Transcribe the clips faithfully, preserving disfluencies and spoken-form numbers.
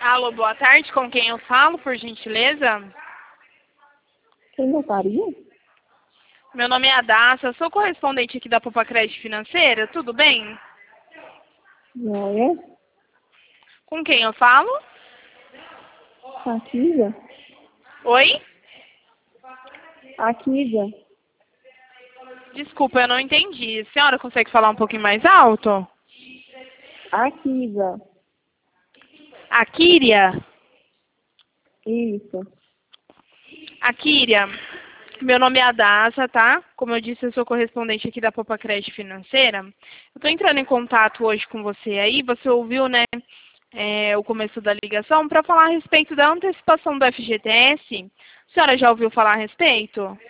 Alô, boa tarde. Com quem eu falo, por gentileza? Quem gostaria? Meu nome é Adassa, eu sou correspondente aqui da Poupa Crédito Financeira, tudo bem? Joia. Com quem eu falo? Akisa? Oi? Akisa? Desculpa, eu não entendi. A senhora consegue falar um pouquinho mais alto? Akisa. A Kíria? Isso. A Kíria, meu nome é Adassa, tá? Como eu disse, eu sou correspondente aqui da Poupa Crédito Financeira. Eu tô entrando em contato hoje com você aí, você ouviu, né, é, o começo da ligação, para falar a respeito da antecipação do F G T S. A senhora já ouviu falar a respeito?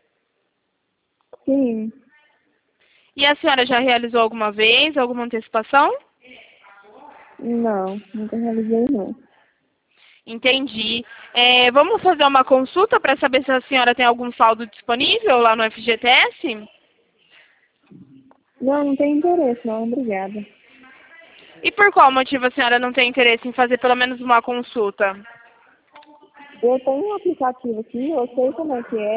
Sim. E a senhora já realizou alguma vez alguma antecipação? Não, nunca realizei não. Entendi. É, vamos fazer uma consulta para saber se a senhora tem algum saldo disponível lá no F G T S? Não, não tenho interesse não, obrigada. E por qual motivo a senhora não tem interesse em fazer pelo menos uma consulta? Eu tenho um aplicativo aqui, eu sei como é que é.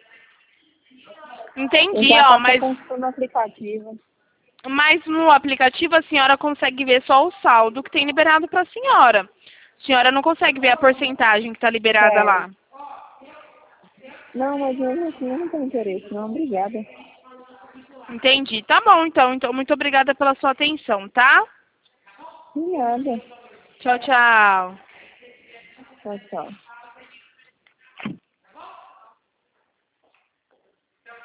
Eu Entendi, já ó, faço a mas, consulta no aplicativo. mas no aplicativo a senhora consegue ver só o saldo que tem liberado para a senhora. A senhora não consegue ver a porcentagem que está liberada Sério. lá. Não, mas mesmo assim eu não tenho interesse não, obrigada. Entendi. Tá bom, então. Então, muito obrigada pela sua atenção, tá? Obrigada. Tchau, tchau. Tchau, tchau.